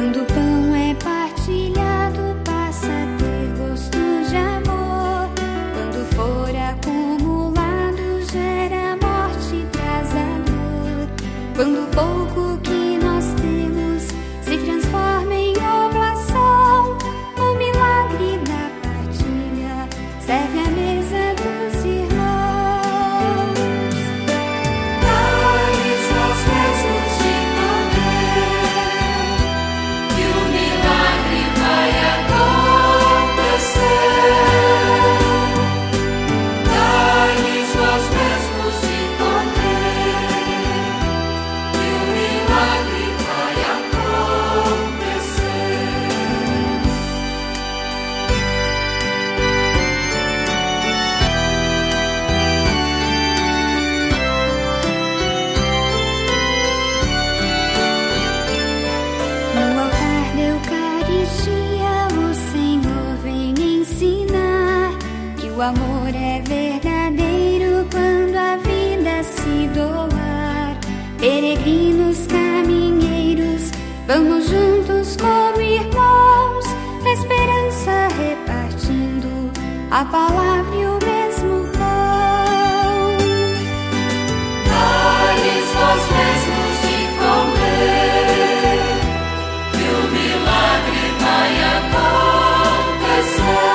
Quando o pão é partilhado, passa a ter gosto de amor. Quando for acumulado, gera morte e traz a dor. Quando o pouco que nós temos se transforma em oblação, o milagre da partilha serve à mesa dos irmãos. Dai-lhes aos mesmos de comer, que o milagre vai acontecer. Dai-lhes aos mesmos de comer, que o milagre vai acontecer. No altar da Eucaristia, o Senhor vem ensinar que o amor é verdadeiro quando a vida se doar. Peregrinos, caminheiros, vamos juntos como irmãos, na esperança repartindo a palavra e o mesmo pão. Dai-lhes vós mesmos de comer, que o milagre vai acontecer.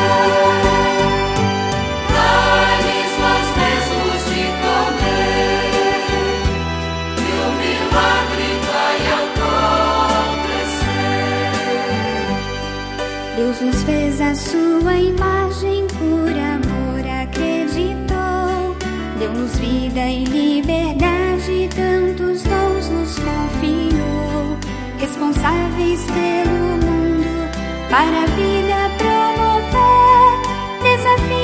Dai-lhes vós mesmos de comer, que o milagre vai acontecer. Deus nos fez a sua imagem, por amor acreditou. Deu-nos vida e liberdade, tantos dons nos confiou. Responsáveis pelo mundo, para a vida promover, desafio